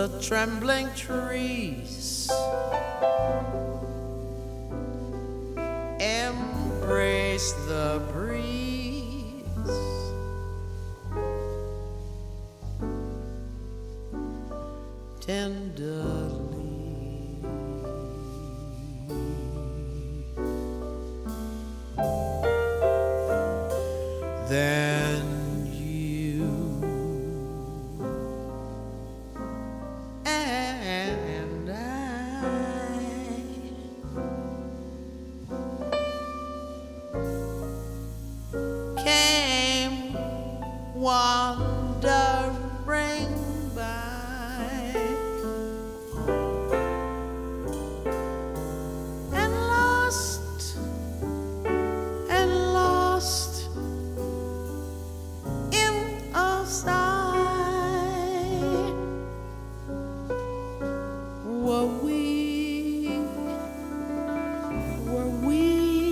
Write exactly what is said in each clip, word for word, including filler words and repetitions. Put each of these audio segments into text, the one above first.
the trembling trees embrace the breeze, tenderly. Then you and I came wandering by and lost and lost in a sigh. Were we, were we,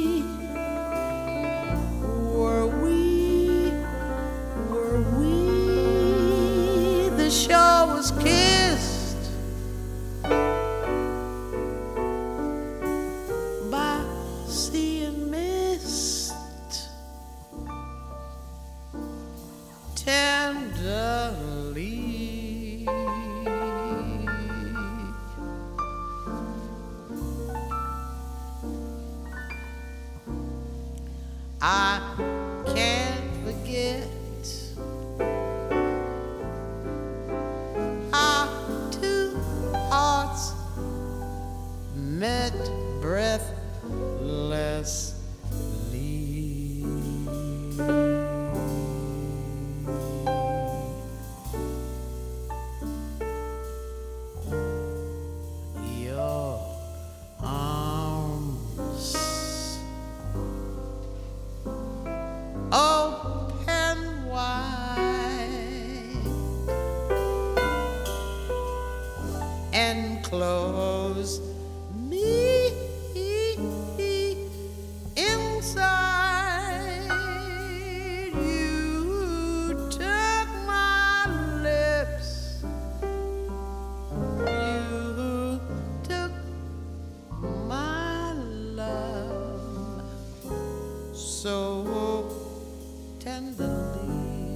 were we, were we? The shore was kissed by sea and mist, tenderly. I can't forget how two hearts met breathlessly. Your arms open wide and close me inside. You took my lips, you took my love so tenderly.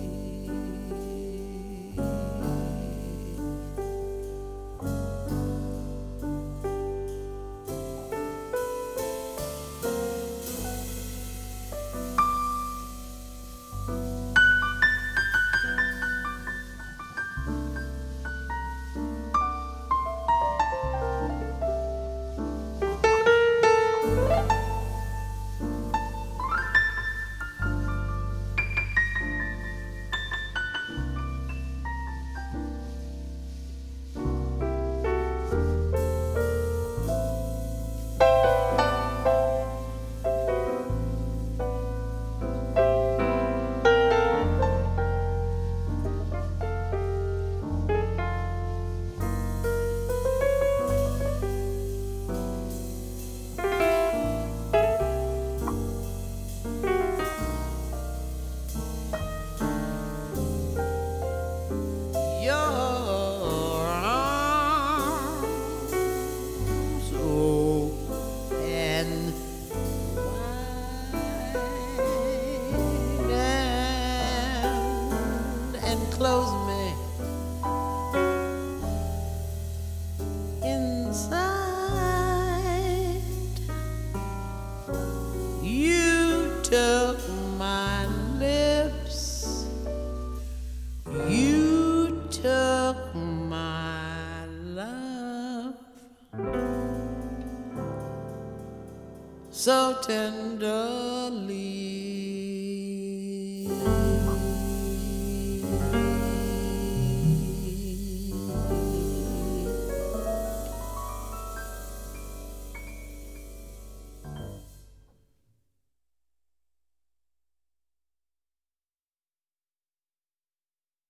Your arms open wide and enclose me inside. You took my lips, you took my love so tenderly.